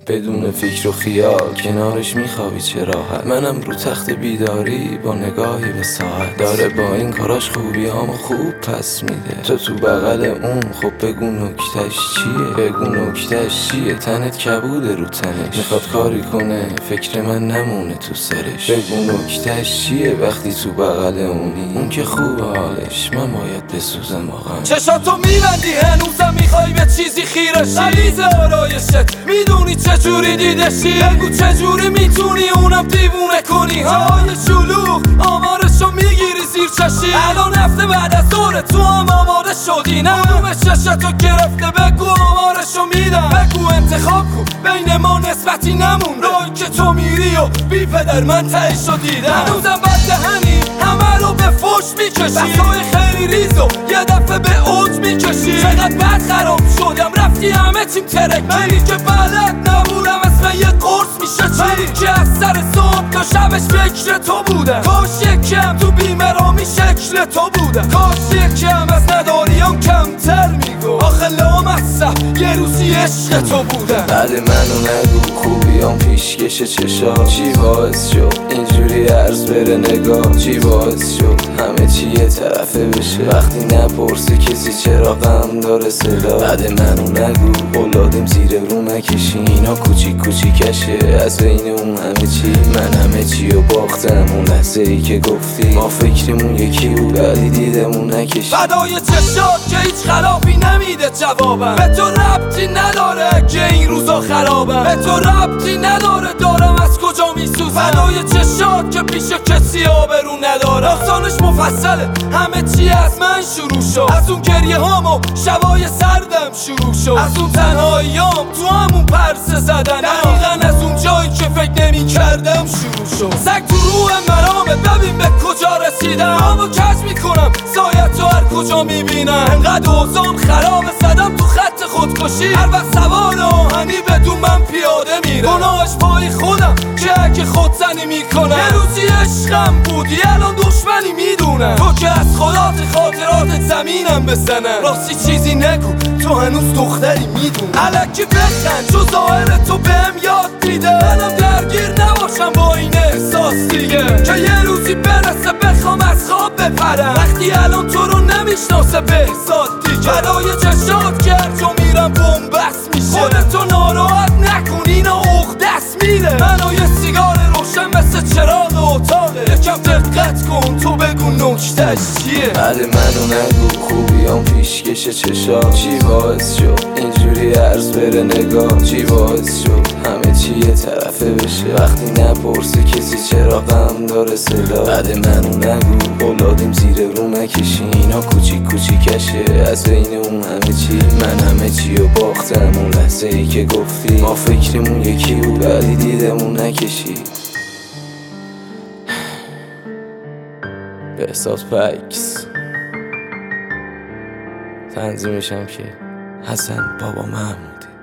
بدون فکر و خیال کنارش میخوابی چه راحت. منم رو تخت بیداری با نگاهی به ساعت. داره با این کاراش خوبیامو خوب پس میده. تو بغل اون خب بگو نکتش چیه؟ بگو نکتش چیه؟ تنت کبوده رو تنش، میخواد کاری کنه فکر من نمونه تو سرش. بگو نکتش چیه وقتی تو بغل اونی؟ اون که خوبه حالش، من باید بسوزم واقعا. چشاتو میبندی هنوزم میخوای به چیزی خیرشی؟ غلیظ آرایشت میدونی چجوری دیدشی؟ بگو چجوری میتونی اونم دیوونه کنی؟ جای شلوغ آمارشو میگیری زیر چشی. الان هفته بعد از ظهر تو هم آماده شدی؟ نه علوم چشتو گرفته بگو آمارشو میدم. بگو انتخاب کن بین ما نسبتی نمون. راهی که تو میری و بی پدر من تهیشو دیدم. هنوزم بد دهنی همه رو به فوش میکشی. بسای خیلی ریزو یه دفعه به اوج میکشی. چقدر بد خراب شدم رفتی همه چیم ترکی. منی که بلد نبودم اسم یه قرص میشه چی؟ منی که از سر صبح تا شبش فکر تو بودم. کاش یکم تو بیمرامی شکل تو بودم. کاش یکم از نداریام کمتر میگو. آخه لامصب یه روزی عشق تو بودم. بعد منو نگو خوبیام پیشکش چشا. چی باعث شد اینجوری عرض بره نگاه؟ چی باعث شد همه چی یه طرفه بشه وقتی نپرسه کسی چرا غم داره صدا؟ بعد منو نگو اولادیم زیر رو نکشی. اینا کوچیک کوچیکشه از بین اون همه چی. من همه چی رو باختم اون لحظه ای که گفتی ما فکرمون یکی بود ولی دیدمون نکشی. فدای چشات که هیچ خلافی نمیده جوابم. به تو ربطی نداره که این روزا خرابم. به تو ربطی نداره دارم از کجا میسوزم. فدای چشات که پیش کسی آبرو نداره. داستانش مفصله همه چی از من شروع شد. از اون گریه هام و شبای سردم شروع شد. از اون تنهاییام تو همون پرسه زدن. دقیقا از اون جایی که فکر نمی کردم شروع شد. سگ تو روح مرامه ببین به کجا رسیدم. همو کج میکنم سایت تو هر کجا میبینم. انقدر اوزام خرابه زدم تو خط خودکشی. هر وقت سوار آهنی بدون من پیاده میره. گناهش پای خودم که خودزنی میکنم. یه روزی عشقم بودی الان دشمنی میدونم. تو که از خاطرات زمینم بزنم. راستی چیزی نگو تو هنوز دختری میدونم. الکی بخند چو ظاهر تو بهم یاد میده. منم درگیر نباشم با این احساس دیگه که یه روزی برسه بخوام از خواب بپرم. وقتی الان تو رو نمیشناسه بهزاد دیگه. فدای چشات که هر جا میرم بومبست میشه. خودتو ناراحت نکن اینا عقدست میره. منو یه سیگار روشن مثل چراغ اتاقه. یکم دقت کن تو بگو نکتش چیه؟ بعد منو نگو خوبیام پیشکش چشا. چی باعث شد اینجوری عرض بره نگاه؟ چی باعث شد همه چی یه طرفه بشه وقتی نپرسه کسی چرا غم داره صدا؟ بعد منو نگو اولادیم زیر رو نکشی. اینا کوچیک کوچیکشه از بین اون همه چی. من همه چی رو باختم اون لحظه ای که گفتی ما فکرمون یکی بود ولی دیدمون نکشی. بهزاد فکس تنظیمشم که حسن بابا محمودی.